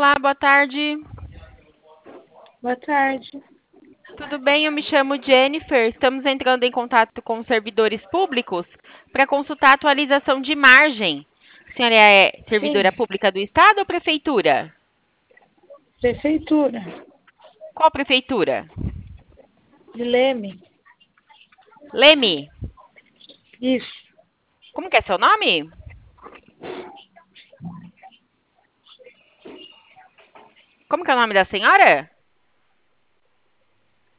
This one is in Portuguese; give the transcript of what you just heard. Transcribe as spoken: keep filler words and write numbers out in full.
Olá, boa tarde. Boa tarde. Tudo bem? Eu me chamo Jennifer. Estamos entrando em contato com os servidores públicos para consultar a atualização de margem. A senhora é Sim, servidora pública do Estado ou prefeitura? prefeitura Qual prefeitura? de Leme. Leme. Isso. Como que é seu nome? Como que é o nome da senhora?